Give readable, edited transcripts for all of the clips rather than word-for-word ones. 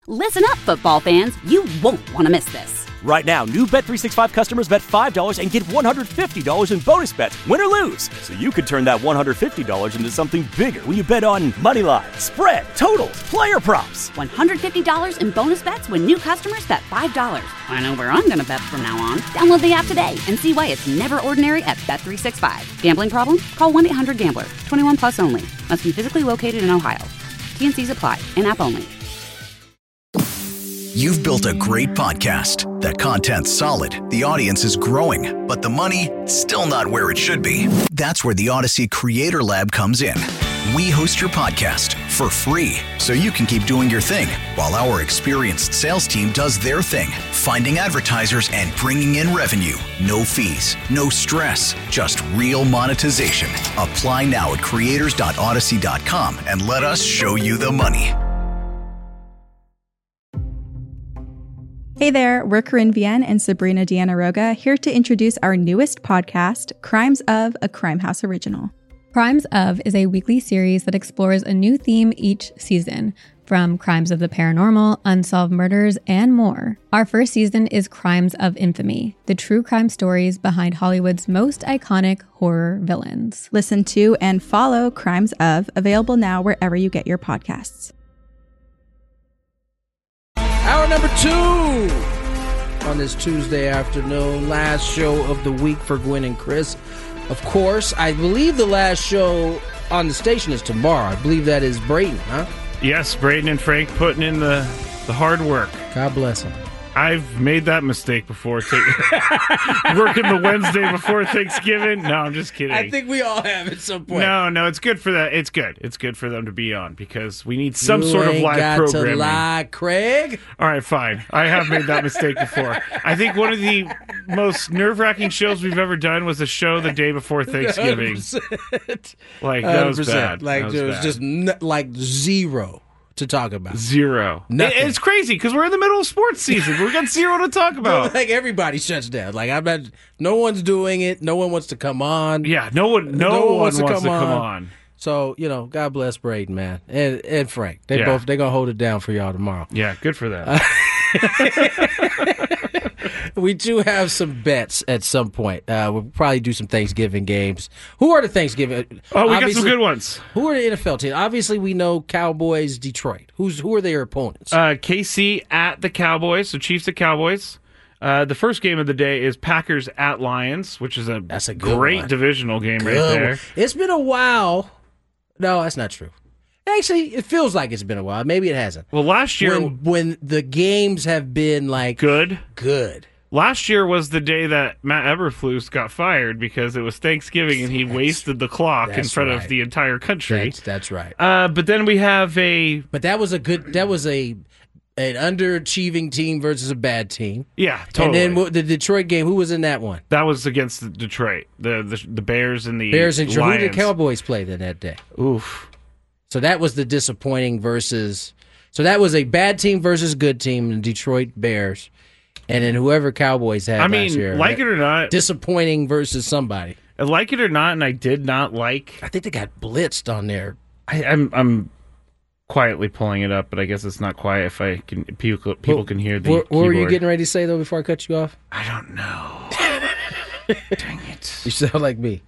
Listen up, football fans. You won't want to miss this. Right now, new Bet365 customers bet $5 and get $150 in bonus bets, win or lose. So you could turn that $150 into something bigger when you bet on money line, spread, totals, player props. $150 in bonus bets when new customers bet $5. I know where I'm going to bet from now on. Download the app today and see why it's never ordinary at Bet365. Gambling problem? Call 1-800-GAMBLER. 21 plus only. Must be physically located in Ohio. T&Cs apply. In-app only. You've built a great podcast. The content's solid, the audience is growing, but the money, still not where it should be. That's where the Odyssey Creator Lab comes in. We host your podcast for free, so you can keep doing your thing, while our experienced sales team does their thing, finding advertisers and bringing in revenue. No fees, no stress, just real monetization. Apply now at creators.odyssey.com and let us show you the money. Hey there, we're Corinne Vienne and Sabrina Deanna Roga, here to introduce our newest podcast, Crimes of, a Crime House original. Crimes of is a weekly series that explores a new theme each season, from crimes of the paranormal, unsolved murders, and more. Our first season is Crimes of Infamy, the true crime stories behind Hollywood's most iconic horror villains. Listen to and follow Crimes of, available now wherever you get your podcasts. Hour number 2 on this Tuesday afternoon. Last show of the week for Gwen and Chris. Of course, I believe the last show on the station is tomorrow. I believe that is Braden, huh? Yes, Braden and Frank putting in the hard work. God bless him. I've made that mistake before. Working the Wednesday before Thanksgiving. No, I'm just kidding. I think we all have at some point. No, it's good for that. It's good. It's good for them to be on because we need some sort of live programming. To lie, Craig. All right, fine. I have made that mistake before. I think one of the most nerve-wracking shows we've ever done was a show the day before Thanksgiving. 100%. Like, that was bad. Like, there was just like zero to talk about. Zero. Nothing. It's crazy because we're in the middle of sports season. We've got zero to talk about. Like everybody shuts down. Like I'm not. No one's doing it. No one wants to come on. Yeah. No one wants to come on. So God bless Braden, man, and Frank. They're gonna hold it down for y'all tomorrow. Yeah. Good for them. We do have some bets at some point. We'll probably do some Thanksgiving games. Who are the Thanksgiving? Oh, we got some good ones. Who are the NFL teams? Obviously, we know Cowboys, Detroit. Who are their opponents? KC at the Cowboys, so Chiefs at Cowboys. The first game of the day is Packers at Lions, which is that's a great divisional game right there. It's been a while. No, that's not true. Actually, it feels like it's been a while. Maybe it hasn't. Well, last year when the games have been like good. Last year was the day that Matt Eberflus got fired because it was Thanksgiving and he wasted the clock in front of the entire country. That's right. But then we have But that was an underachieving team versus a bad team. Yeah, totally. And then the Detroit game, who was in that one? That was against Detroit. The Bears and the Bears and Lions. Who did the Cowboys play then that day? Oof. So that was the disappointing versus. So that was a bad team versus good team, the Detroit Bears. And then whoever Cowboys had last year. Like it or not. Disappointing versus somebody. Like it or not, and I did not like. I think they got blitzed on there. I'm quietly pulling it up, but I guess it's not quiet if I can. People can hear the What keyboard. were you getting ready to say, though, before I cut you off? I don't know. Dang it. You sound like me.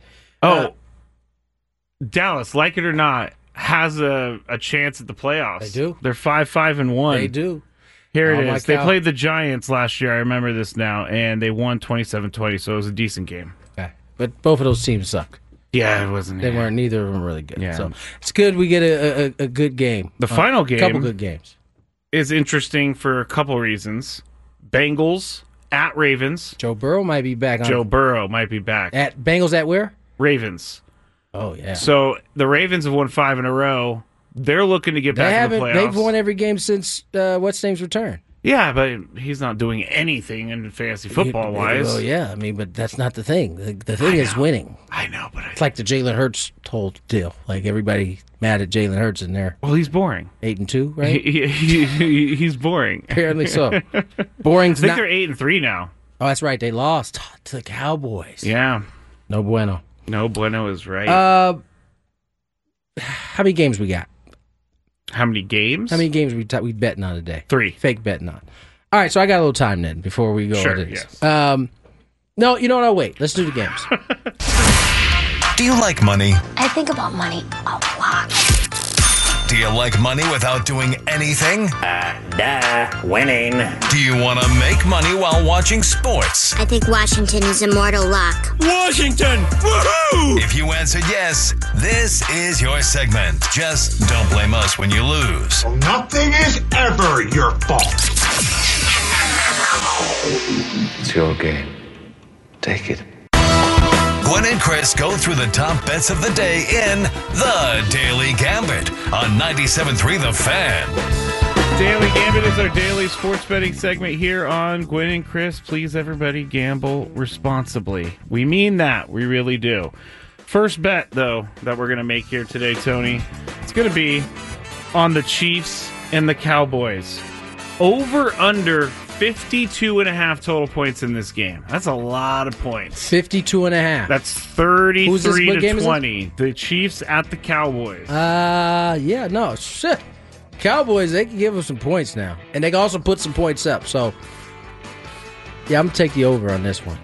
Dallas, like it or not, has a chance at the playoffs. They do. They're 5-5-1. They do. Here it is. They played the Giants last year. I remember this now, and they won 27-20, so it was a decent game. Okay. But both of those teams suck. Yeah, it wasn't. They weren't. Neither of them really good. Yeah. So it's good we get a good game. The final game, a couple good games, is interesting for a couple reasons. Bengals at Ravens. Joe Burrow might be back. Joe Burrow might be back. At Bengals at where? Ravens. Oh, yeah. So the Ravens have won 5 in a row. They're looking to get back in the playoffs. They've won every game since what's name's return. Yeah, but he's not doing anything in fantasy football-wise. Well, yeah, I mean, but that's not the thing. The thing is winning. I know, but it's like the Jalen Hurts whole deal. Like everybody mad at Jalen Hurts in there. Well, he's boring. 8-2, right? He's boring. Apparently so. Boring's I think they're 8-3 now. Oh, that's right. They lost to the Cowboys. Yeah. No bueno. No bueno is right. How many games we got? How many games? How many games we betting on today? 3. Fake betting on. All right, so I got a little time then before we go Sure, into this. yes. No, you know what? I'll wait. Let's do the games. Do you like money? I think about money a lot. Do you like money without doing anything? Winning. Do you want to make money while watching sports? I think Washington is immortal luck. Washington! Woohoo! If you answered yes, this is your segment. Just don't blame us when you lose. Nothing is ever your fault. It's your game. Take it. Gwen and Chris go through the top bets of the day in The Daily Gambit on 97.3 The Fan. Daily Gambit is our daily sports betting segment here on Gwen and Chris. Please, everybody, gamble responsibly. We mean that. We really do. First bet, though, that we're going to make here today, Tony, it's going to be on the Chiefs and the Cowboys. Over under 52.5 total points in this game. That's a lot of points. 52.5. That's 33 What to game is 20. The Chiefs at the Cowboys. Yeah, no, shit. Cowboys, they can give us some points now. And they can also put some points up. So, yeah, I'm going to take the over on this one.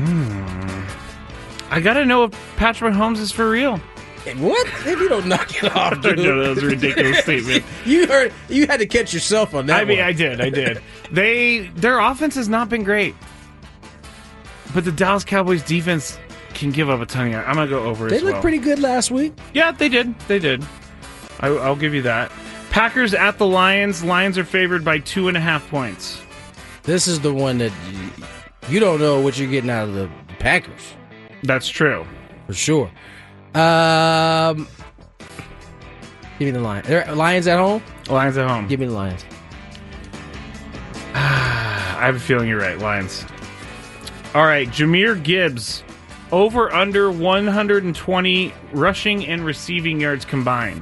I got to know if Patrick Mahomes is for real. What? If you don't knock it off, dude. No, that was a ridiculous statement. You had to catch yourself on that. I mean, one. I did. Their offense has not been great, but the Dallas Cowboys defense can give up a ton of yards. I'm gonna go over. They looked pretty good last week. Yeah, they did. I'll give you that. Packers at the Lions. Lions are favored by 2.5 points. This is the one that you don't know what you're getting out of the Packers. That's true. For sure. Give me the Lions. Lions at home? Lions at home. Give me the Lions. I have a feeling you're right. Lions. All right. Jahmyr Gibbs. Over under 120 rushing and receiving yards combined.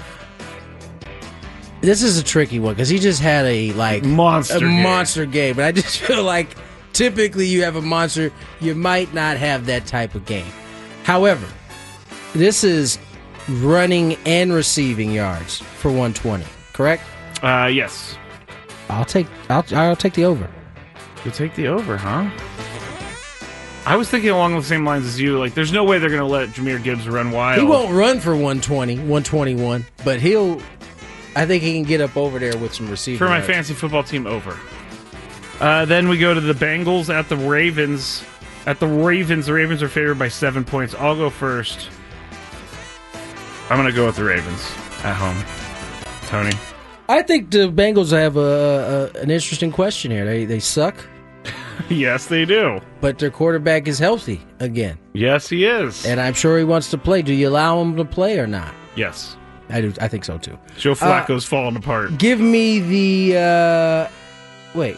This is a tricky one because he just had a monster game. But I just feel like typically you have a monster, you might not have that type of game. However, this is running and receiving yards for 120, correct? Yes. I'll take the over. You'll take the over, huh? I was thinking along the same lines as you. Like, there's no way they're going to let Jahmyr Gibbs run wild. He won't run for 120, 121, but I think he can get up over there with some receiving for my yards. fantasy football team, over. Then we go to the Bengals at the Ravens. At the Ravens are favored by 7 points. I'll go first. I'm going to go with the Ravens at home. Tony? I think the Bengals have an interesting question here. They suck. Yes, they do. But their quarterback is healthy again. Yes, he is. And I'm sure he wants to play. Do you allow him to play or not? Yes. I do. I think so, too. Joe Flacco's falling apart. Give me the... wait.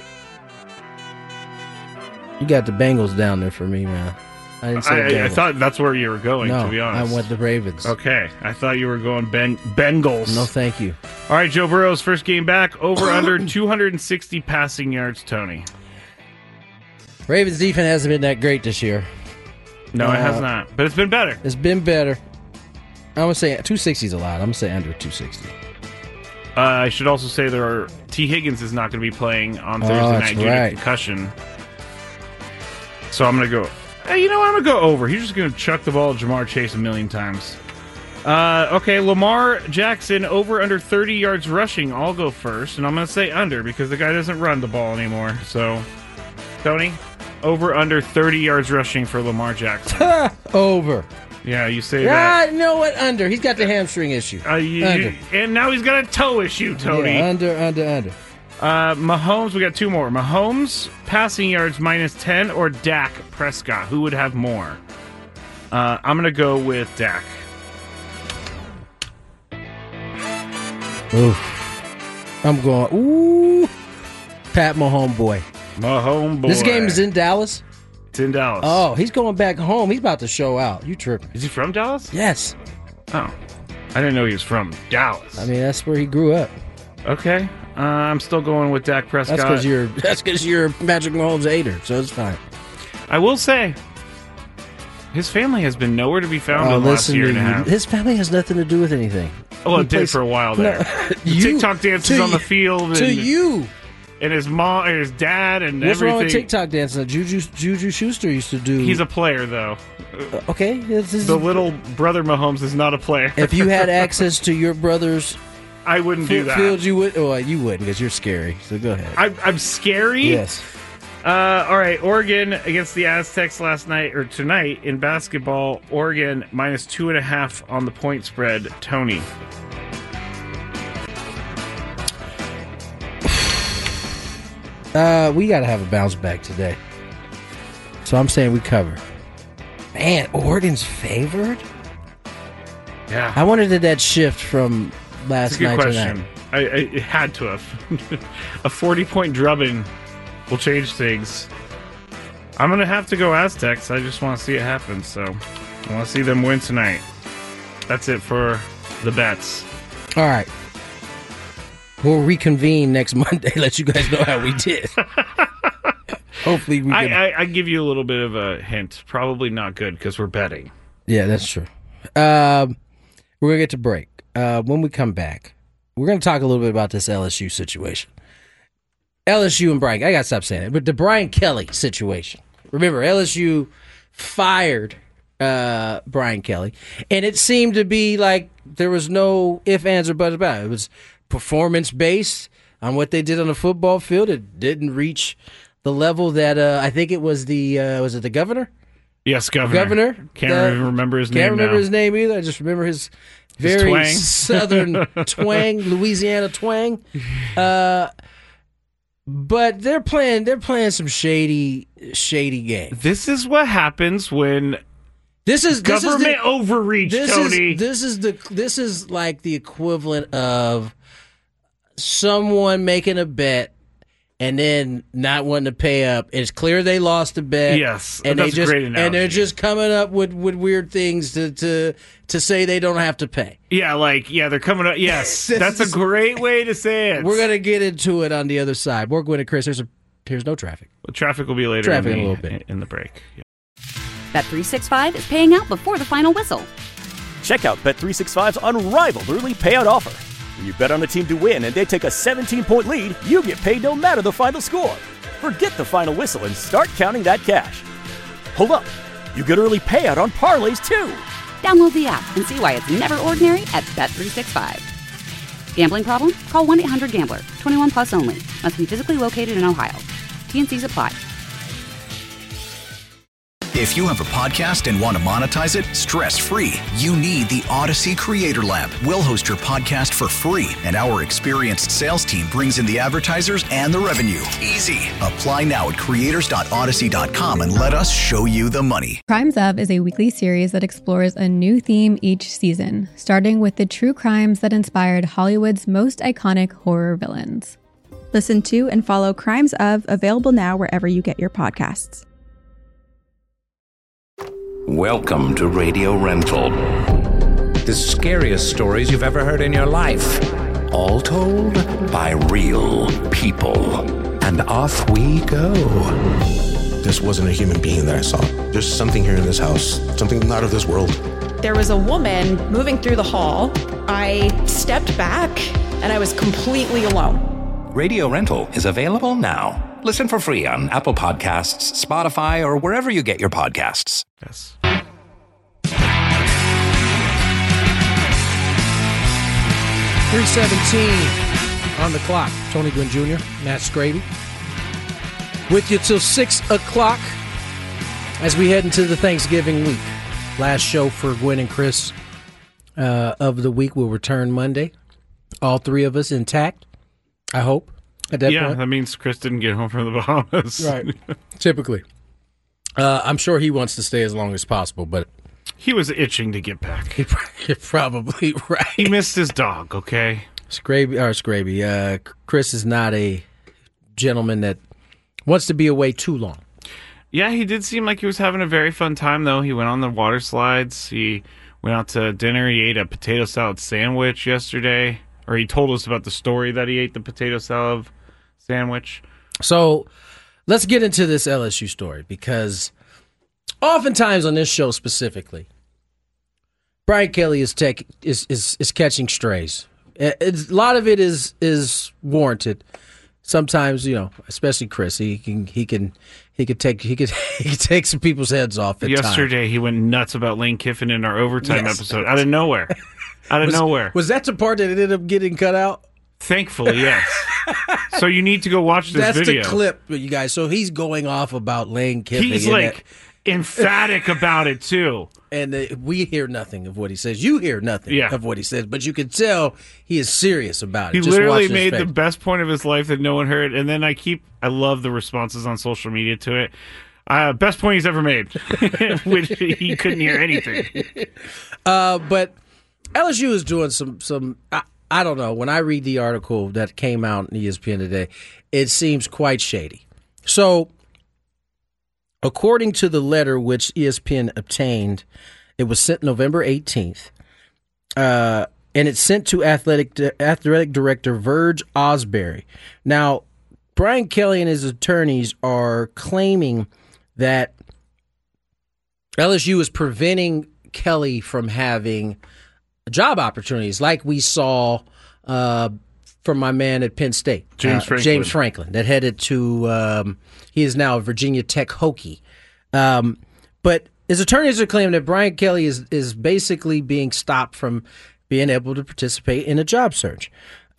You got the Bengals down there for me, man. I didn't say I thought that's where you were going, to be honest. I went the Ravens. Okay. I thought you were going Bengals. No, thank you. All right, Joe Burrow's first game back. Over under 260 passing yards, Tony. Ravens defense hasn't been that great this year. No, it has not. But it's been better. It's been better. I'm going to say 260 is a lot. I'm going to say under 260. I should also say T. Higgins is not going to be playing on Thursday night due to concussion. So I'm going to go... Hey, you know what? I'm going to go over. He's just going to chuck the ball at Jamar Chase a million times. Okay, Lamar Jackson, over under 30 yards rushing. I'll go first, and I'm going to say under because the guy doesn't run the ball anymore. So, Tony, over under 30 yards rushing for Lamar Jackson. Over. Yeah, you say that. You know what? Under. He's got the hamstring issue. Under. And now he's got a toe issue, Tony. Yeah, under. Mahomes, we got two more. Mahomes, passing yards -10, or Dak Prescott. Who would have more? I'm going to go with Dak. Oof. I'm going, ooh. Pat Mahomes boy. Mahomes boy. This game is in Dallas? It's in Dallas. Oh, he's going back home. He's about to show out. You tripping. Is he from Dallas? Yes. Oh. I didn't know he was from Dallas. I mean, that's where he grew up. Okay. I'm still going with Dak Prescott. That's because you're Patrick Mahomes hater, so it's fine. I will say, His family has been nowhere to be found in the last year and a half. His family has nothing to do with anything. Well, it did for a while there. The TikTok dances on the field. And his mom, and his dad, and What's everything. What's wrong with TikTok dancing? Juju Schuster used to do. He's a player, though. Okay. The little brother Mahomes is not a player. If you had access to your brother's I wouldn't do that. field, you would. Well, you wouldn't because you're scary. So go ahead. I'm scary? Yes. All right. Oregon against the Aztecs tonight in basketball. Oregon minus 2.5 on the point spread. Tony. We got to have a bounce back today. So I'm saying we cover. Man, Oregon's favored? Yeah. I wonder did that shift from last night to tonight? It had to have. A 40-point drubbing will change things. I'm going to have to go Aztecs. I just want to see it happen. So I want to see them win tonight. That's it for the bets. All right. We'll reconvene next Monday. Let you guys know how we did. Hopefully we can... I give you a little bit of a hint. Probably not good because we're betting. Yeah, that's true. We're going to get to break. When we come back, we're going to talk a little bit about this LSU situation. LSU and Brian... I got to stop saying it. But the Brian Kelly situation. Remember, LSU fired Brian Kelly. And it seemed to be like there was no ifs, ands, or buts about it. It was performance-based on what they did on the football field. It didn't reach the level that I think it was was it the governor? Yes, governor. Can't remember his name. Can't remember his name either. I just remember his very twang. southern twang, Louisiana twang. But they're playing some shady game. This is what happens when government overreach, Tony. This is like the equivalent of someone making a bet and then not wanting to pay up. It's clear they lost the bet. Yes, and that's a great analogy. And they're just coming up with weird things to say they don't have to pay. Yeah, they're coming up. Yes, that's a great way to say it. We're gonna get into it on the other side. We're going to Chris. Here's no traffic. Well, traffic will be later. Traffic in a little bit in the break. Yeah. Bet365 is paying out before the final whistle. Check out Bet365's unrivaled early payout offer. When you bet on a team to win and they take a 17-point lead, you get paid no matter the final score. Forget the final whistle and start counting that cash. Hold up. You get early payout on parlays, too. Download the app and see why it's never ordinary at Bet365. Gambling problem? Call 1-800-GAMBLER. 21 plus only. Must be physically located in Ohio. T&Cs apply. If you have a podcast and want to monetize it stress-free, you need the Odyssey Creator Lab. We'll host your podcast for free, and our experienced sales team brings in the advertisers and the revenue. Easy. Apply now at creators.odyssey.com and let us show you the money. Crimes Of is a weekly series that explores a new theme each season, starting with the true crimes that inspired Hollywood's most iconic horror villains. Listen to and follow Crimes Of, available now wherever you get your podcasts. Welcome to Radio Rental. The scariest stories you've ever heard in your life. All told by real people. And off we go. This wasn't a human being that I saw. There's something here in this house. Something not of this world. There was a woman moving through the hall. I stepped back and I was completely alone. Radio Rental is available now. Listen for free on Apple Podcasts, Spotify, or wherever you get your podcasts. Yes. 3:17 on the clock. Tony Gwynn Jr., Matt Scraby, with you till 6 o'clock as we head into the Thanksgiving week. Last show for Gwen and Chris of the week will return Monday. All three of us intact, I hope. At that point. That means Chris didn't get home from the Bahamas. Right. Typically. I'm sure he wants to stay as long as possible, but... He was itching to get back. You're probably right. He missed his dog, okay? Scraby. Chris is not a gentleman that wants to be away too long. Yeah, he did seem like he was having a very fun time, though. He went on the water slides. He went out to dinner. He ate a potato salad sandwich yesterday. Or he told us about the story that he ate the potato salad sandwich. So let's get into this LSU story because Oftentimes on this show specifically, Brian Kelly is catching strays. A lot of it is warranted. Sometimes, especially Chris, he can take some people's heads off at Yesterday, time. He went nuts about Lane Kiffin in our overtime episode. Out of nowhere. Nowhere. Was that the part that ended up getting cut out? Thankfully, yes. So you need to go watch this video. That's the clip, you guys. So he's going off about Lane Kiffin. He's emphatic about it, too. And we hear nothing of what he says. You hear nothing of what he says, but you can tell he is serious about it. He literally made the best point of his life that no one heard. And then I love the responses on social media to it. Best point he's ever made, which he couldn't hear anything. But LSU is doing some I don't know. When I read the article that came out in ESPN today, it seems quite shady. So, according to the letter which ESPN obtained, it was sent November 18th, and it's sent to athletic director Verge Osbury. Now, Brian Kelly and his attorneys are claiming that LSU is preventing Kelly from having job opportunities like we saw from my man at Penn State, James Franklin, that headed to he is now a Virginia Tech Hokie. But his attorneys are claiming that Brian Kelly is basically being stopped from being able to participate in a job search.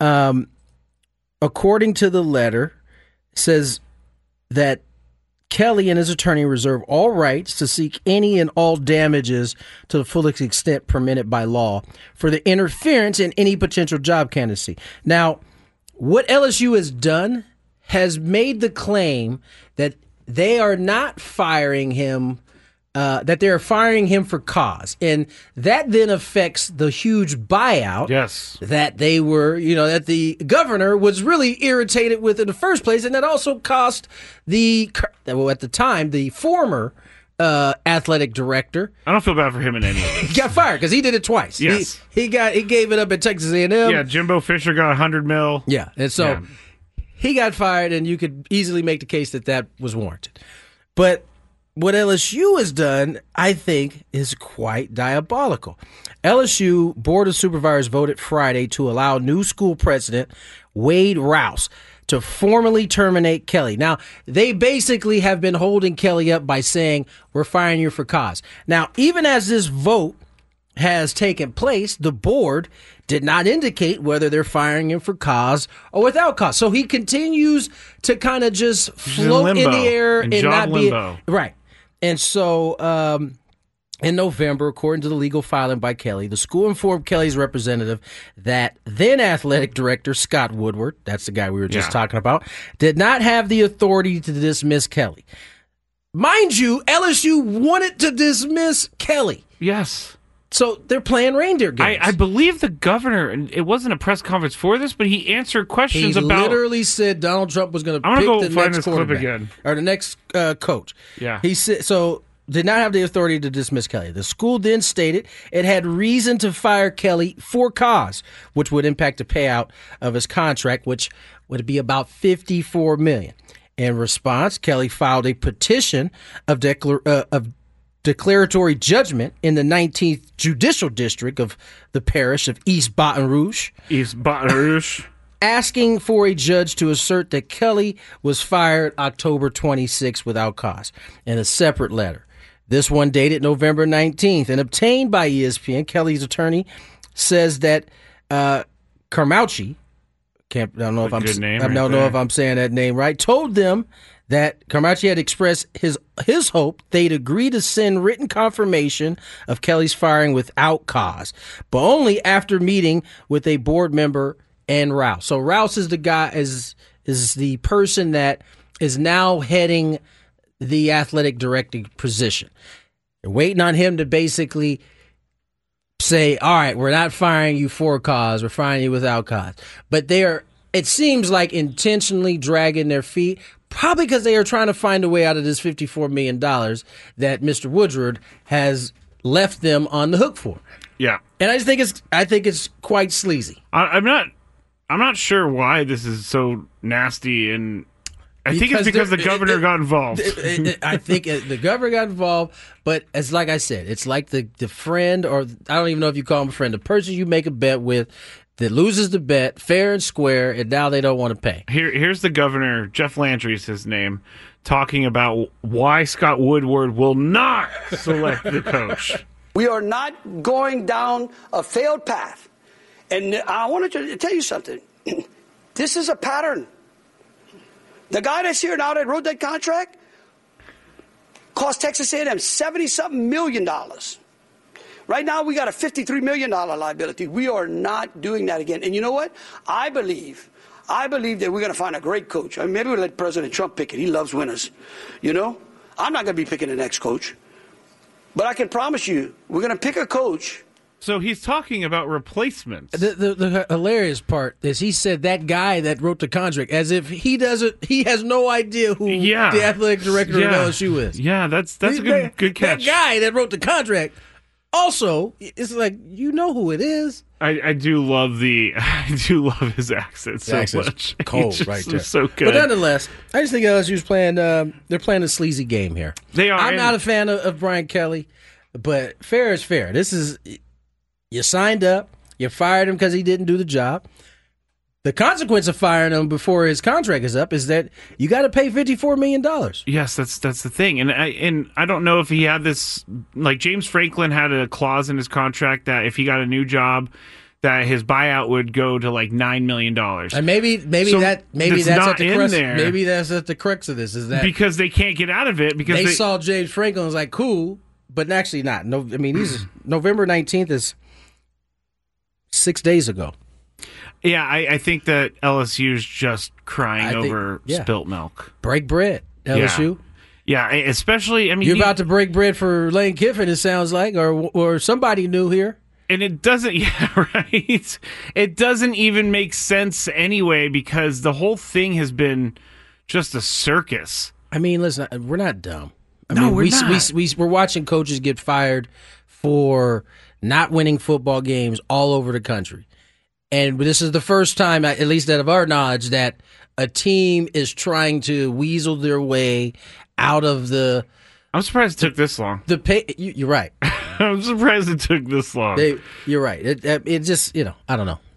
According to the letter, it says that Kelly and his attorney reserve all rights to seek any and all damages to the fullest extent permitted by law for the interference in any potential job candidacy. Now, what LSU has done has made the claim that they are not firing him, that they're firing him for cause. And that then affects the huge buyout that they were, that the governor was really irritated with in the first place. And that also cost at the time, the former athletic director. I don't feel bad for him in any of this. He got fired because he did it twice. Yes. He gave it up at Texas A&M. Yeah, Jimbo Fisher got $100 million. Yeah, and so he got fired, and you could easily make the case that was warranted. But what LSU has done, I think, is quite diabolical. LSU Board of Supervisors voted Friday to allow new school president Wade Rouse to formally terminate Kelly. Now, they basically have been holding Kelly up by saying, we're firing you for cause. Now, even as this vote has taken place, the board did not indicate whether they're firing him for cause or without cause. So he continues to kind of just float in the air and not be right. And so in November, according to the legal filing by Kelly, the school informed Kelly's representative that then athletic director Scott Woodward, that's the guy we were just talking about, did not have the authority to dismiss Kelly. Mind you, LSU wanted to dismiss Kelly. Yes. So they're playing reindeer games. I believe the governor, and it wasn't a press conference for this, but he answered questions about. He literally said Donald Trump was going to pick the next quarterback or the next coach. Yeah. He said so. Did not have the authority to dismiss Kelly. The school then stated it had reason to fire Kelly for cause, which would impact the payout of his contract, which would be about $54 million. In response, Kelly filed a petition of declaratory judgment in the 19th Judicial District of the parish of East Baton Rouge. Asking for a judge to assert that Kelly was fired October 26 without cause. In a separate letter, this one dated November 19th and obtained by ESPN, Kelly's attorney says that Carmouchi, I don't know if I'm saying that name right, told them that Carmouchi had expressed his hope they'd agree to send written confirmation of Kelly's firing without cause, but only after meeting with a board member and Rouse. So Rouse is the guy, is the person that is now heading the athletic directing position. They're waiting on him to basically say, all right, we're not firing you for cause, we're firing you without cause. But it seems like intentionally dragging their feet, probably because they are trying to find a way out of this $54 million that Mr. Woodward has left them on the hook for. Yeah. And I think it's quite sleazy. I'm not sure why this is so nasty and I think it's because the governor got involved. I think the governor got involved, but it's like I said, it's like the friend, or I don't even know if you call him a friend, the person you make a bet with that loses the bet fair and square, and now they don't want to pay. Here's the governor, Jeff Landry is his name, talking about why Scott Woodward will not select the coach. We are not going down a failed path. And I wanted to tell you something. This is a pattern. The guy that's here now that wrote that contract cost Texas A&M $70-something million. Right now, we got a $53 million liability. We are not doing that again. And you know what? I believe that we're going to find a great coach. I mean, maybe we'll let President Trump pick it. He loves winners. You know? I'm not going to be picking the next coach. But I can promise you, we're going to pick a coach. So he's talking about replacements. The hilarious part is he said that guy that wrote the contract as if he has no idea who the athletic director of LSU is. Yeah, that's a good catch. That guy that wrote the contract also, it's like, you know who it is. I do love his accent so much. Cold right there. So good. But nonetheless, I just think LSU's playing they're playing a sleazy game here. They are. I'm not a fan of Brian Kelly, but fair is fair. This is, you signed up, you fired him because he didn't do the job. The consequence of firing him before his contract is up is that you got to pay $54 million. Yes, that's the thing, and I don't know if he had this, like James Franklin had a clause in his contract that if he got a new job, that his buyout would go to like $9 million. And maybe that's at the crux. Maybe that's at the crux of this, is that because they can't get out of it because they saw James Franklin was like cool, but actually not. No, I mean he's November 19th is 6 days ago. Yeah, I think that LSU's just crying over spilt milk. Break bread, LSU. Yeah, especially, I mean... You're about to break bread for Lane Kiffin, it sounds like, or somebody new here. And it doesn't... Yeah, right? It doesn't even make sense anyway, because the whole thing has been just a circus. I mean, listen, we're not dumb. We're not. We're watching coaches get fired for not winning football games all over the country. And this is the first time, at least out of our knowledge, that a team is trying to weasel their way out of the... I'm surprised it took this long. You're right. I'm surprised it took this long. You're right. It just, I don't know.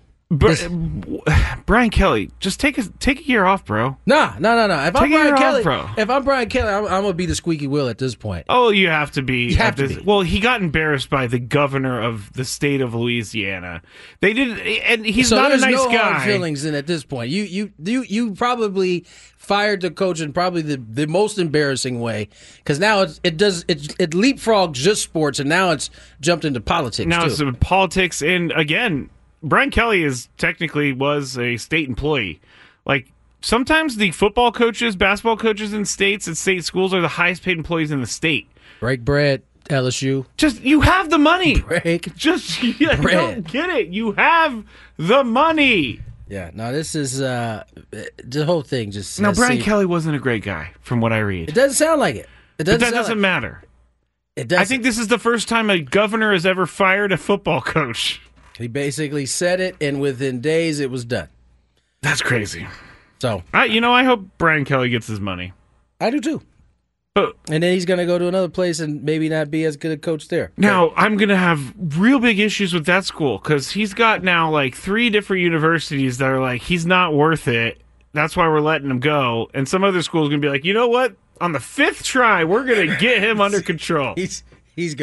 Brian Kelly, just take a year off, bro. No. If I'm Brian Kelly, I'm gonna be the squeaky wheel at this point. Oh, you have to be. Well, he got embarrassed by the governor of the state of Louisiana. They did, and he's not a nice guy. Hard feelings in at this point. You probably fired the coach in probably the most embarrassing way, because now it leapfrogs just sports, and now it's jumped into politics. Now too. It's politics, and again, Brian Kelly was a state employee. Like, sometimes the football coaches, basketball coaches in states and state schools are the highest paid employees in the state. Break bread, LSU. Just, you have the money. Break Just, you don't get it. You have the money. Yeah, no, this is, the whole thing just... Now, Brian Kelly wasn't a great guy, from what I read. It doesn't sound like it. But that doesn't matter. It doesn't. I think this is the first time a governor has ever fired a football coach. He basically said it, and within days, it was done. That's crazy. So, I hope Brian Kelly gets his money. I do too. And then he's going to go to another place and maybe not be as good a coach there. Now, I'm going to have real big issues with that school, because he's got now like 3 different universities that are like, he's not worth it. That's why we're letting him go. And some other school's going to be like, you know what? On the 5th try, we're going to get him under control. We've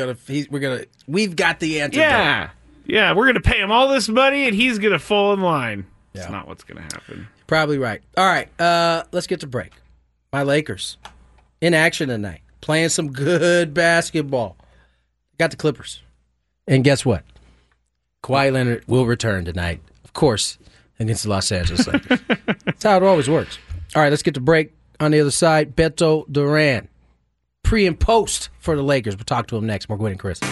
got the antidote. Yeah, we're going to pay him all this money, and he's going to fall in line. Yeah. That's not what's going to happen. Probably right. All right, let's get to break. My Lakers in action tonight, playing some good basketball. Got the Clippers. And guess what? Kawhi Leonard will return tonight, of course, against the Los Angeles Lakers. That's how it always works. All right, let's get to break. On the other side, Beto Duran. Pre and post for the Lakers. We'll talk to him next. More Gwen and Chris.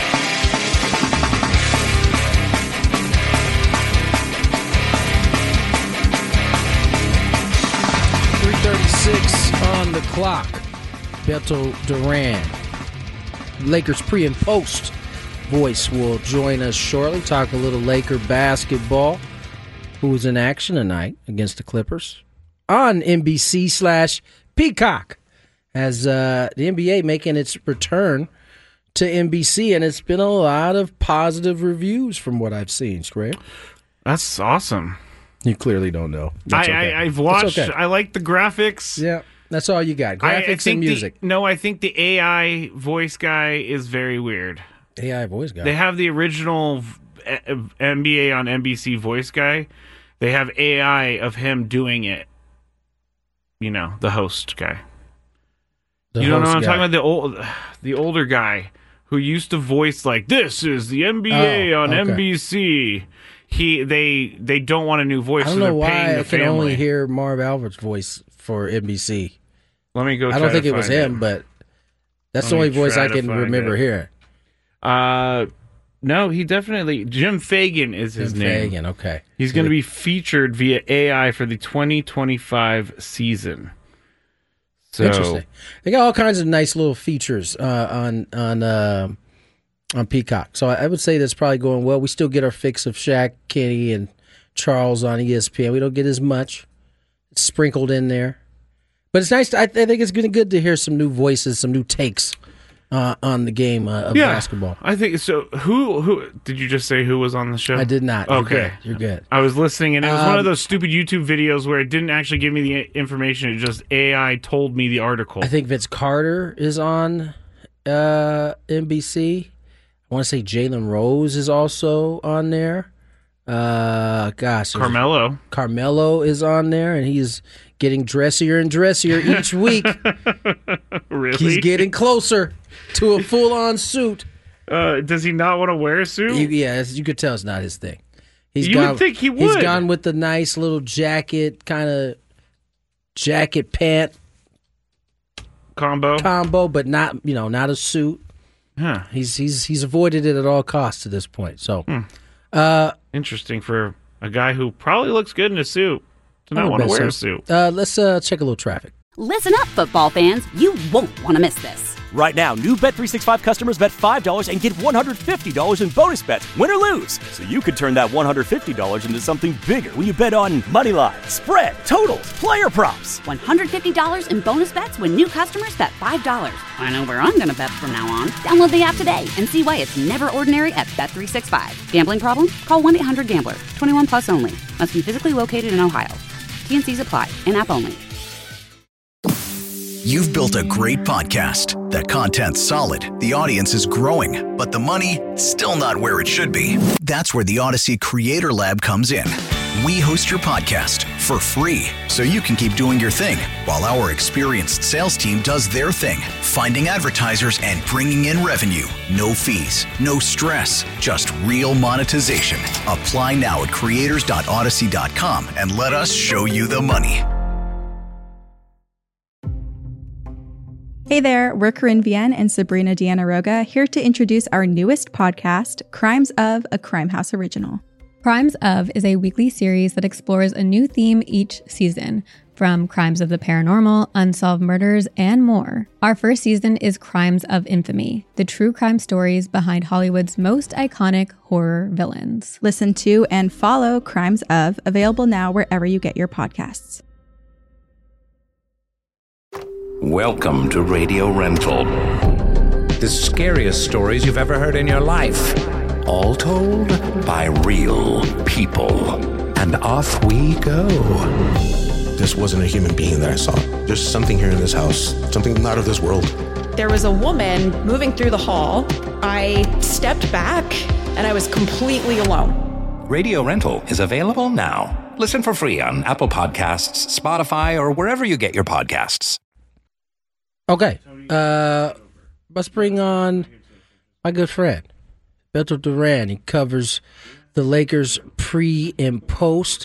3:36 on the clock. Beto Duran, Lakers pre and post voice, will join us shortly. Talk a little Laker basketball. Who was in action tonight against the Clippers? on NBC/Peacock as the NBA making its return to NBC, and it's been a lot of positive reviews from what I've seen, Scrape. That's awesome. You clearly don't know. I've watched. Okay. I like the graphics. Yeah, that's all you got. Graphics and music. I think the AI voice guy is very weird. AI voice guy? They have the original NBA on NBC voice guy. They have AI of him doing it. You know, the host guy. You don't know what I'm talking about? The older guy who used to voice like, this is the NBA on NBC. They don't want a new voice. I don't know why I can only hear Marv Albert's voice for NBC. Let me go. I don't think it was him, but that's the only voice I can remember hearing. No, he definitely. Jim Fagan is his name. Fagan, okay. He's going to be featured via AI for the 2025 season. So, interesting. They got all kinds of nice little features on Peacock. So I would say that's probably going well. We still get our fix of Shaq, Kenny, and Charles on ESPN. We don't get as much. It's sprinkled in there. But it's nice. I think it's been good to hear some new voices, some new takes on the game of basketball. I think so. Who did you just say who was on the show? I did not. Okay. You're good. I was listening, and it was one of those stupid YouTube videos where it didn't actually give me the information. It just AI told me the article. I think Vince Carter is on NBC. I want to say Jalen Rose is also on there. Carmelo is on there, and he's getting dressier and dressier each week. Really? He's getting closer to a full-on suit. Does he not want to wear a suit? You could tell it's not his thing. Would think he would. He's gone with the nice little jacket, kind of jacket pant combo, but not a suit. Huh. He's avoided it at all costs to this point. So, interesting for a guy who probably looks good in a suit to not want to wear a suit. Let's check a little traffic. Listen up, football fans. You won't want to miss this. Right now, new Bet365 customers bet $5 and get $150 in bonus bets, win or lose. So you could turn that $150 into something bigger when you bet on money line, spread, totals, player props. $150 in bonus bets when new customers bet $5. I know where I'm going to bet from now on. Download the app today and see why it's never ordinary at Bet365. Gambling problem? Call 1-800-GAMBLER. 21 plus only. Must be physically located in Ohio. T&Cs apply. In-app only. You've built a great podcast. The content's solid, the audience is growing, but the money, still not where it should be. That's where the Odyssey Creator Lab comes in. We host your podcast for free, so you can keep doing your thing, while our experienced sales team does their thing, finding advertisers and bringing in revenue. No fees, no stress, just real monetization. Apply now at creators.odyssey.com and let us show you the money. Hey there, we're Corinne Vienne and Sabrina Deanna Roga, here to introduce our newest podcast, Crimes of, a Crime House original. Crimes of is a weekly series that explores a new theme each season, from crimes of the paranormal, unsolved murders, and more. Our first season is Crimes of Infamy, the true crime stories behind Hollywood's most iconic horror villains. Listen to and follow Crimes of, available now wherever you get your podcasts. Welcome to Radio Rental. The scariest stories you've ever heard in your life. All told by real people. And off we go. This wasn't a human being that I saw. There's something here in this house. Something not of this world. There was a woman moving through the hall. I stepped back and I was completely alone. Radio Rental is available now. Listen for free on Apple Podcasts, Spotify, or wherever you get your podcasts. Okay, let's bring on my good friend, Beto Duran. He covers the Lakers pre and post.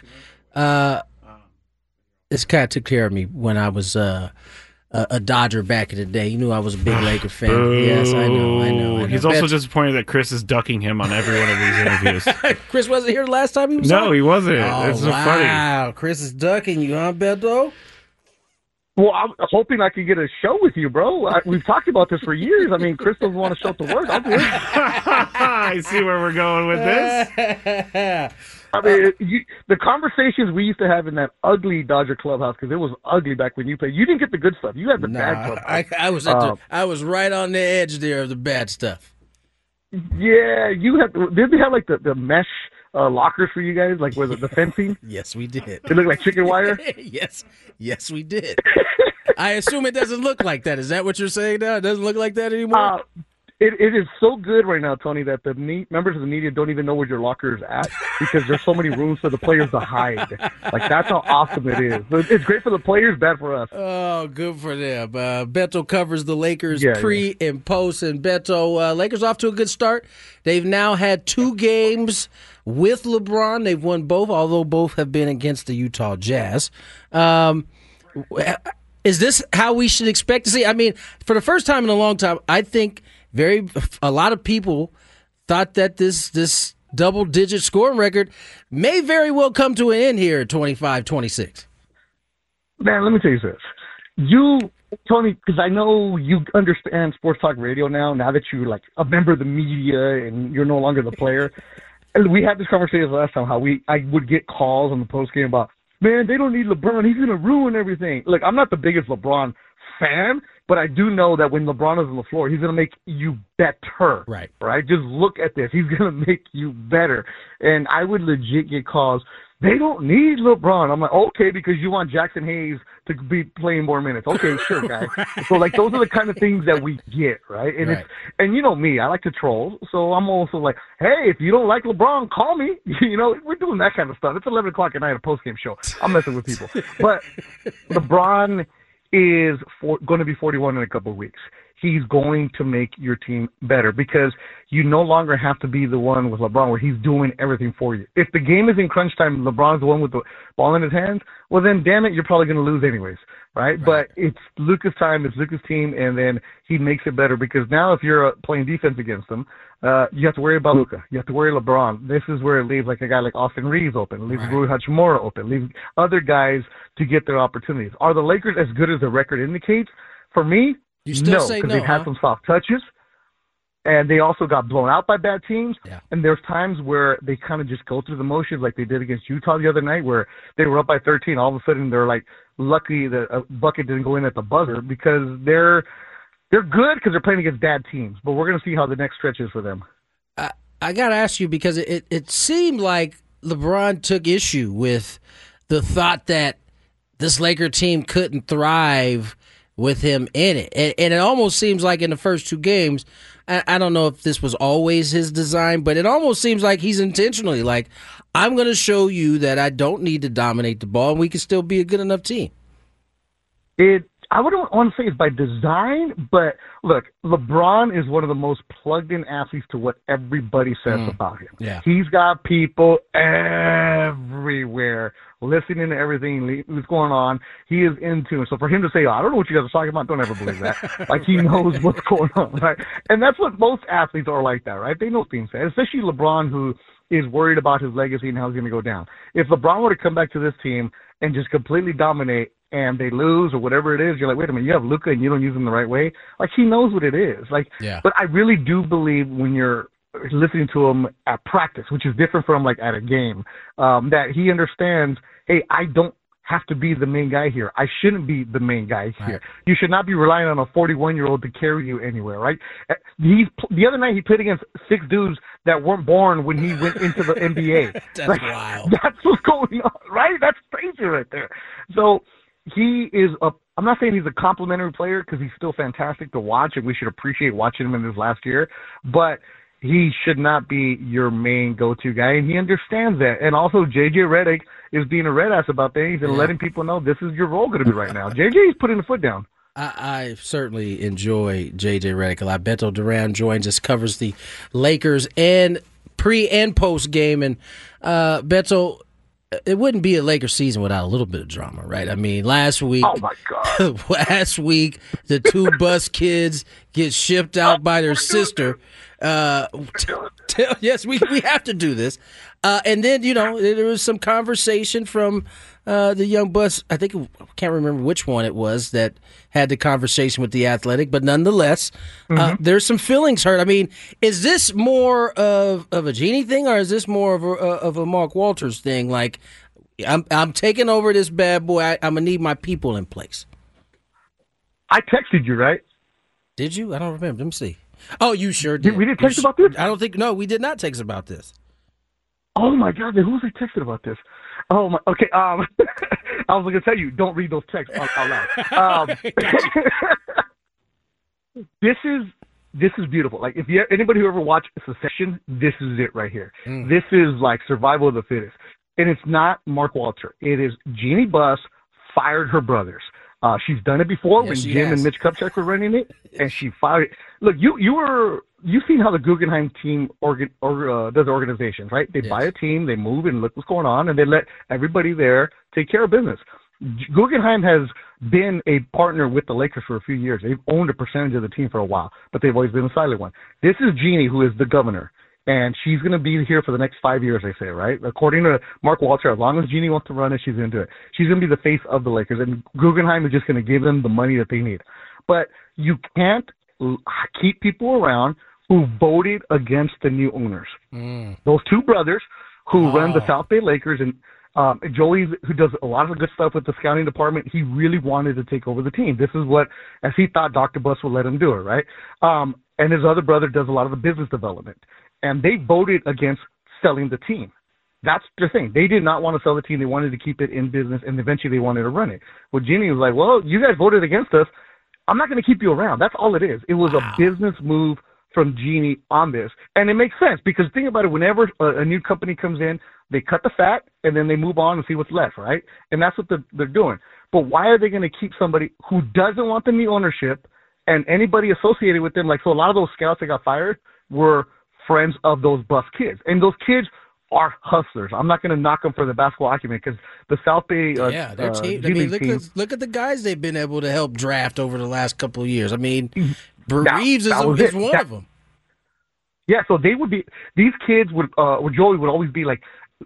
This guy took care of me when I was a Dodger back in the day. You knew I was a big Laker fan. Boo. Yes, I know. He's also disappointed that Chris is ducking him on every one of these interviews. Chris wasn't here last time he was on? No, he wasn't. Oh, it's so funny. Wow, Chris is ducking you, huh, Beto? Well, I'm hoping I can get a show with you, bro. We've talked about this for years. I mean, Chris doesn't want to show up to work. I'll do it. I see where we're going with this. I mean, the conversations we used to have in that ugly Dodger clubhouse, because it was ugly back when you played. You didn't get the good stuff. You had the bad clubhouse. I was right on the edge there of the bad stuff. Yeah, you had. Did they have like the mesh lockers for you guys, like with the fencing? Yes, we did. It looked like chicken wire. Yes, we did. I assume it doesn't look like that. Is that what you're saying now? It doesn't look like that anymore? It is so good right now, Tony, that the members of the media don't even know where your locker is at because there's so many rooms for the players to hide. Like, that's how awesome it is. It's great for the players, bad for us. Oh, good for them. Beto covers the Lakers pre and post. And Beto, Lakers off to a good start. They've now had 2 games with LeBron. They've won both, although both have been against the Utah Jazz. Is this how we should expect to see? I mean, for the first time in a long time, I think a lot of people thought that this double-digit scoring record may very well come to an end here at 25-26. Man, let me tell you this. Tony, because I know you understand sports talk radio now that you're like a member of the media and you're no longer the player. And we had this conversation last time, how I would get calls on the postgame about, man, they don't need LeBron. He's going to ruin everything. Look, I'm not the biggest LeBron fan, but I do know that when LeBron is on the floor, he's going to make you better. Right. Just look at this. He's going to make you better. And I would legit get calls, they don't need LeBron. I'm like, okay, because you want Jackson Hayes to be playing more minutes. Okay, sure, guy. So, like, those are the kind of things that we get, right? And and you know me, I like to troll. So I'm also like, hey, if you don't like LeBron, call me. We're doing that kind of stuff. It's 11 o'clock at night, a postgame show. I'm messing with people. But LeBron is going to be 41 in a couple of weeks. He's going to make your team better because you no longer have to be the one with LeBron where he's doing everything for you. If the game is in crunch time, LeBron's the one with the ball in his hands, well then, damn it, you're probably going to lose anyways, right? But it's Luka's time, it's Luka's team, and then he makes it better because now if you're playing defense against them, you have to worry about Luka. You have to worry LeBron. This is where it leaves like a guy like Austin Reeves open, it leaves Rui Hachimura open, leaves other guys to get their opportunities. Are the Lakers as good as the record indicates? For me, no, because they've had some soft touches, and they also got blown out by bad teams. Yeah. And there's times where they kind of just go through the motions like they did against Utah the other night where they were up by 13. All of a sudden, they're like lucky that a bucket didn't go in at the buzzer because they're good because they're playing against bad teams. But we're going to see how the next stretch is for them. I got to ask you because it seemed like LeBron took issue with the thought that this Laker team couldn't thrive with him in it. And it almost seems like in the first 2 games, I don't know if this was always his design, but it almost seems like he's intentionally like, I'm going to show you that I don't need to dominate the ball and we can still be a good enough team. I wouldn't want to say it's by design, but look, LeBron is one of the most plugged-in athletes to what everybody says about him. Yeah. He's got people everywhere listening to everything that's going on. He is in tune. So for him to say, I don't know what you guys are talking about, don't ever believe that. Like, he knows what's going on, right? And that's what most athletes are like that, right? They know things, especially LeBron, who is worried about his legacy and how he's going to go down. If LeBron were to come back to this team and just completely dominate and they lose or whatever it is, you're like, wait a minute, you have Luka and you don't use him the right way? Like, he knows what it is. Like, but I really do believe when you're listening to him at practice, which is different from like at a game, that he understands, hey, I don't have to be the main guy here. I shouldn't be the main guy here. Right. You should not be relying on a 41-year-old to carry you anywhere, right? The other night he played against 6 dudes that weren't born when he went into the NBA. That's like, wild. That's what's going on, right? That's crazy right there. So he is I'm not saying he's a complimentary player because he's still fantastic to watch and we should appreciate watching him in his last year, but he should not be your main go-to guy, and he understands that. And also, J.J. Redick is being a red ass about things and letting people know this is your role going to be right now. J.J.'s putting the foot down. I certainly enjoy J.J. Redick a lot. Beto Duran joins us, covers the Lakers and pre- and post-game. And, Beto, it wouldn't be a Lakers season without a little bit of drama, right? I mean, last week, oh my God. Last week, the 2 bus kids get shipped out by their sister. Yes, we have to do this. And then, there was some conversation from the young Buss, I can't remember which one it was that had the conversation with The Athletic, but nonetheless, there's some feelings hurt. I mean, is this more of a Jeannie thing, or is this more of a Mark Walters thing? Like, I'm taking over this bad boy. I'm gonna need my people in place. I texted you, right? Did you? I don't remember. Let me see. Oh, you sure did. We didn't text about this? I don't think. No, we did not text about this. Oh my God! Who was I texting about this? Oh my. Okay. I was going to tell you, don't read those texts out loud. This is beautiful. Like, if anybody who ever watched Succession, this is it right here. This is like survival of the fittest, and it's not Mark Walter. It is Jeannie Buss fired her brothers. She's done it before when Jim and Mitch Kupchak were running it, and she fired it. Look, you've seen how the Guggenheim team does organizations, right? They buy a team, they move and look what's going on, and they let everybody there take care of business. Guggenheim has been a partner with the Lakers for a few years. They've owned a percentage of the team for a while, but they've always been a silent one. This is Jeannie, who is the governor. And she's going to be here for the next 5 years, they say, right? According to Mark Walter, as long as Jeannie wants to run it, she's going to do it. She's going to be the face of the Lakers, and Guggenheim is just going to give them the money that they need. But you can't keep people around who voted against the new owners. Those two brothers who run the South Bay Lakers, and Joey, who does a lot of good stuff with the scouting department, he really wanted to take over the team. This is what, as he thought Dr. Buss would let him do it, right? And his other brother does a lot of the business development. And they voted against selling the team. That's the thing. They did not want to sell the team. They wanted to keep it in business, and eventually they wanted to run it. Well, Jeannie was like, well, you guys voted against us. I'm not going to keep you around. That's all it is. It was a business move from Jeannie on this. And it makes sense because think about it. Whenever a new company comes in, they cut the fat, and then they move on and see what's left, right? And that's what they're doing. But why are they going to keep somebody who doesn't want the new ownership and anybody associated with them? Like, so a lot of those scouts that got fired were friends of those Buss kids. And those kids are hustlers. I'm not going to knock them for the basketball acumen because the South Bay their team. I mean, look at the guys they've been able to help draft over the last couple of years. I mean, Reeves is one of them. Yeah, so they would be, these kids would, Joey would always be like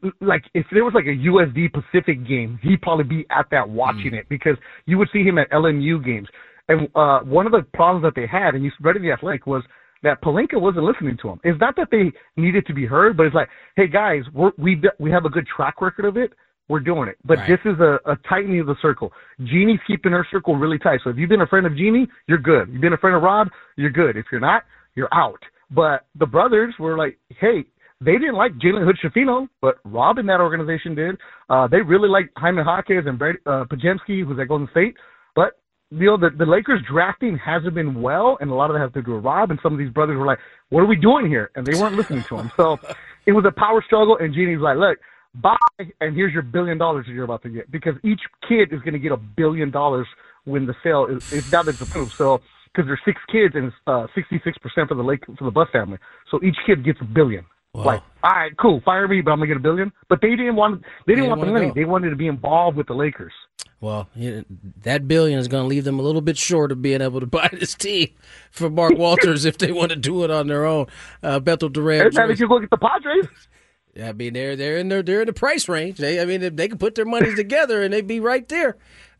if there was like a USD Pacific game, he'd probably be at that watching it because you would see him at LMU games. And one of the problems that they had, and you read in The Athletic, was that Pelinka wasn't listening to him. It's not that they needed to be heard, but it's like, hey guys, we have a good track record of it. We're doing it. But This is a tightening of the circle. Jeannie's keeping her circle really tight. So if you've been a friend of Jeannie, you're good. You've been a friend of Rob, you're good. If you're not, you're out. But the brothers were like, hey, they didn't like Jalen Hood-Schifino, but Rob in that organization did. They really liked Jaime Jaquez and Brady Pajemski, who's at Golden State. But the Lakers drafting hasn't been well, and a lot of that has to do with Rob, and some of these brothers were like, what are we doing here? And they weren't listening to him. So it was a power struggle, and Jeannie's like, look, bye, and here's your $1 billion that you're about to get. Because each kid is going to get $1 billion when the sale is now that's approved. So, because there's 6 kids, and it's 66% for the Buss family. So each kid gets $1 billion. Wow. Like, all right, cool, fire me, but I'm going to get $1 billion. But they didn't want the money. They wanted to be involved with the Lakers. Well, that $1 billion is going to leave them a little bit short of being able to buy this team for Mark Walters if they want to do it on their own. Beto Duran. If you look at the Padres. I mean, they're in the price range. They can put their monies together and they'd be right there.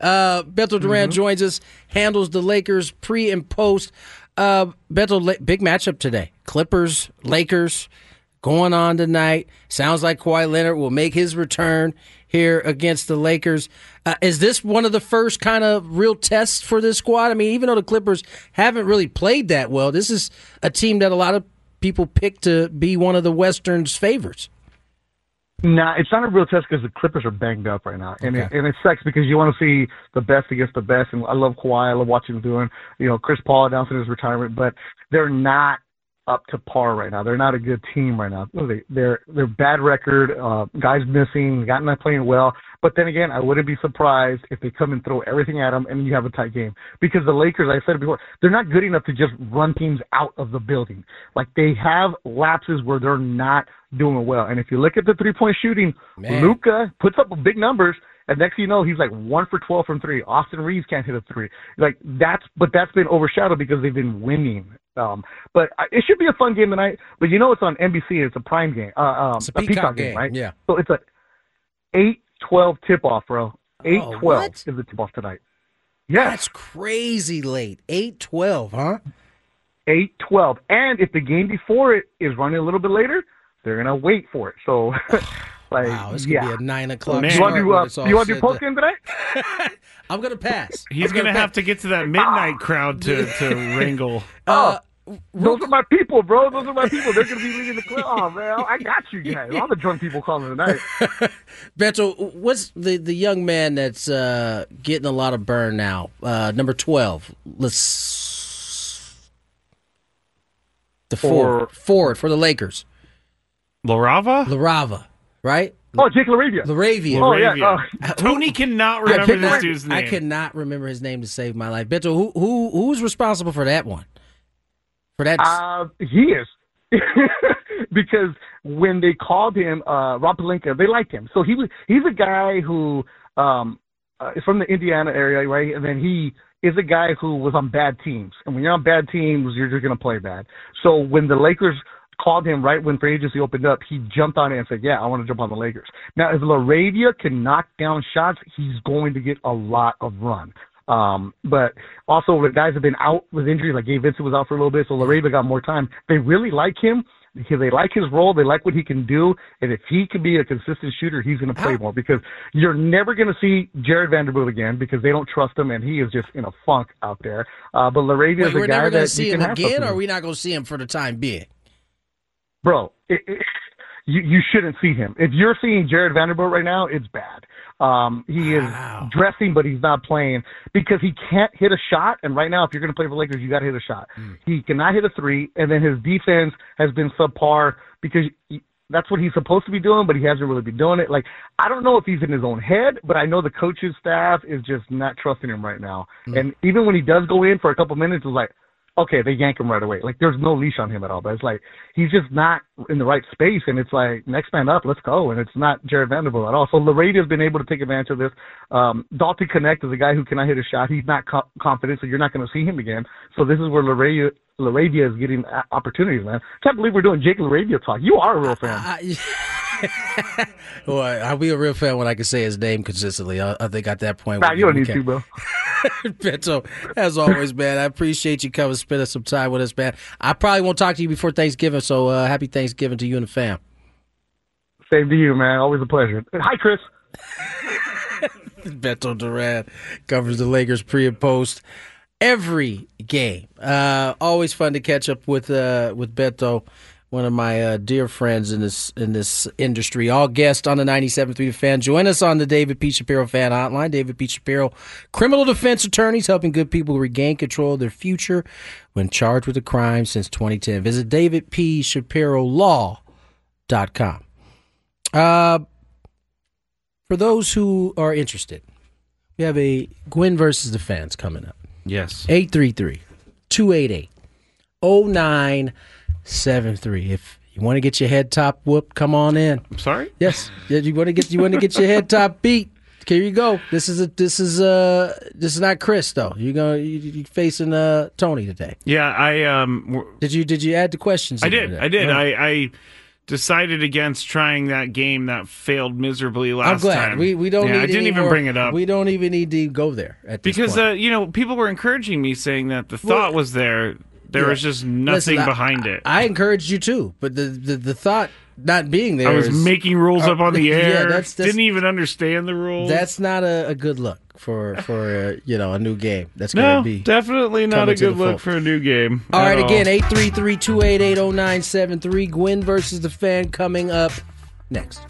Beto Duran joins us, handles the Lakers pre and post. Beto, big matchup today. Clippers, Lakers going on tonight. Sounds like Kawhi Leonard will make his return here against the Lakers. Is this one of the first kind of real tests for this squad? I mean, even though the Clippers haven't really played that well, this is a team that a lot of people pick to be one of the Western's favorites. Nah, it's not a real test because the Clippers are banged up right now. And it sucks because you want to see the best against the best. And I love Kawhi. I love watching him doing, Chris Paul announcing his retirement. But they're not up to par right now. They're not a good team right now. They're bad record, guys missing, not playing well. But then again, I wouldn't be surprised if they come and throw everything at them and you have a tight game. Because the Lakers, like I said it before, they're not good enough to just run teams out of the building. Like, they have lapses where they're not doing well. And if you look at the three-point shooting, Luka puts up big numbers, and next thing you know, he's like 1 for 12 from 3. Austin Reeves can't hit a 3. That's been overshadowed because they've been winning. But it should be a fun game tonight. But it's on NBC. It's a prime game. It's a Peacock game, right? Yeah. So it's a 8 8:12 tip-off, bro. 8:12 what? is the tip-off tonight. Yes. That's crazy late. 8:12, huh? 8:12. And if the game before it is running a little bit later, they're going to wait for it. So, wow, it's going to be a 9 o'clock You want to do post-game today? I'm going to pass. He's going to have to get to that midnight crowd to wrangle. Those are my people, bro. Those are my people. They're going to be leading the club. Oh, man, I got you guys. All the drunk people calling tonight. Beto, what's the young man that's getting a lot of burn now? Number 12. Forward for the Lakers. LaRava, right? Oh, Jake LaRavia. Oh, yeah. Tony cannot remember this dude's name. I cannot remember his name to save my life. Beto, who's responsible for that one? For that, he is. Because when they called him Rob Pelinka, they liked him. So he's a guy who is from the Indiana area, right? And then he is a guy who was on bad teams. And when you're on bad teams, you're just going to play bad. So when the Lakers called him right when free agency opened up, he jumped on it and said, yeah, I want to jump on the Lakers. Now, if LaRavia can knock down shots, he's going to get a lot of run. But also the guys have been out with injuries, like Gabe Vincent was out for a little bit, so LaRavia got more time. They really like him. They like his role. They like what he can do. And if he can be a consistent shooter, he's going to play more, because you're never going to see Jared Vanderbilt again because they don't trust him, and he is just in a funk out there. But LaRavia is a guy that you can have. We're never going to see him again, or are we not going to see him for the time being? Bro, you shouldn't see him. If you're seeing Jared Vanderbilt right now, it's bad. He is dressing, but he's not playing because he can't hit a shot. And right now, if you're going to play for Lakers, you got to hit a shot. He cannot hit a three, and then his defense has been subpar because that's what he's supposed to be doing, but he hasn't really been doing it. Like, I don't know if he's in his own head, but I know the coaching staff is just not trusting him right now. And even when he does go in for a couple minutes, it's like, okay, they yank him right away. Like, there's no leash on him at all. But it's like, he's just not in the right space, and it's like, next man up, let's go. And it's not Jared Vanderbilt at all. So LaRavia has been able to take advantage of this. Dalton Connect is a guy who cannot hit a shot. He's not confident, so you're not going to see him again. So this is where LaRavia is getting opportunities, man. I can't believe we're doing Jake LaRavia talk. You are a real fan. Well, I'll be a real fan when I can say his name consistently. I think at that point. Nah, you don't need to, bro. Beto, as always, man, I appreciate you coming, spending some time with us, man. I probably won't talk to you before Thanksgiving, so happy Thanksgiving to you and the fam. Same to you, man. Always a pleasure. Hi, Chris. Beto Duran covers the Lakers pre and post every game. Always fun to catch up with Beto, one of my dear friends in this industry. All guests on the 97.3 The Fan. Join us on the David P. Shapiro Fan Hotline. David P. Shapiro, criminal defense attorneys helping good people regain control of their future when charged with a crime since 2010. Visit davidpshapirolaw.com. For those who are interested, we have a Gwynn versus the Fans coming up. Yes. 833-288-0973. If you want to get your head top whooped, come on in. I'm sorry? Yes. You want to get your head top beat. Here you go. This is not Chris though. You're facing Tony today. Yeah, Did you add the questions? I did. I decided against trying that game that failed miserably last time. I'm glad. We don't need I didn't even bring it up. We don't even need to go there at this because point. people were encouraging me, saying that the thought was there. There was just nothing behind it. I encouraged you too, but the thought not being there. I was making rules up on the air. Yeah, didn't even understand the rules. That's not a good look for a new game. That's going to be definitely not a good look for a new game. All right, again, 833-288-0973. Gwynn versus the Fan coming up next.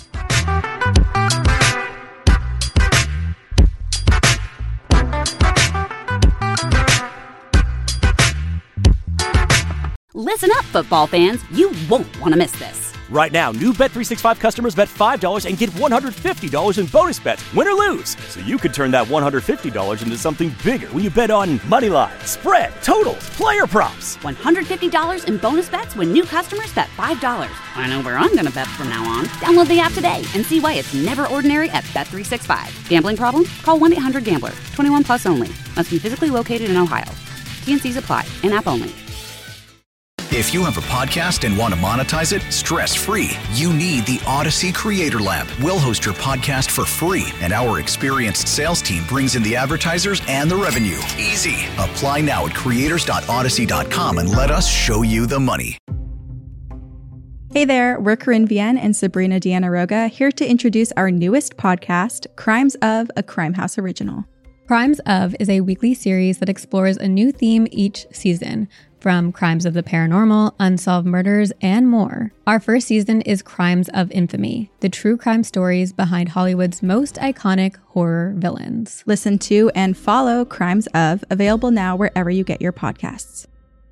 Listen up, football fans. You won't want to miss this. Right now, new Bet365 customers bet $5 and get $150 in bonus bets, win or lose. So you could turn that $150 into something bigger when you bet on money line, spread, totals, player props. $150 in bonus bets when new customers bet $5. I know where I'm going to bet from now on. Download the app today and see why it's never ordinary at Bet365. Gambling problem? Call 1-800-GAMBLER. 21 plus only. Must be physically located in Ohio. T&Cs apply. In-app only. If you have a podcast and want to monetize it stress-free, you need the Odyssey Creator Lab. We'll host your podcast for free, and our experienced sales team brings in the advertisers and the revenue. Easy. Apply now at creators.odyssey.com and let us show you the money. Hey there, we're Corinne Vienne and Sabrina Deanna Roga, here to introduce our newest podcast, Crimes of, a Crime House original. Crimes of is a weekly series that explores a new theme each season, from crimes of the paranormal, unsolved murders, and more. Our first season is Crimes of Infamy, the true crime stories behind Hollywood's most iconic horror villains. Listen to and follow Crimes of, available now wherever you get your podcasts.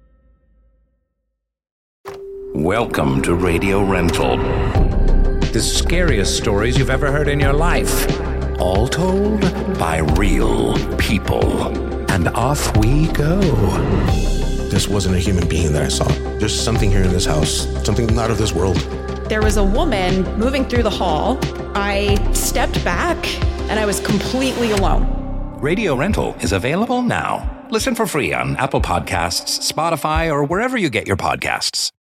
Welcome to Radio Rental. The scariest stories you've ever heard in your life. All told by real people. And off we go. This wasn't a human being that I saw. There's something here in this house, something not of this world. There was a woman moving through the hall. I stepped back and I was completely alone. Radio Rental is available now. Listen for free on Apple Podcasts, Spotify, or wherever you get your podcasts.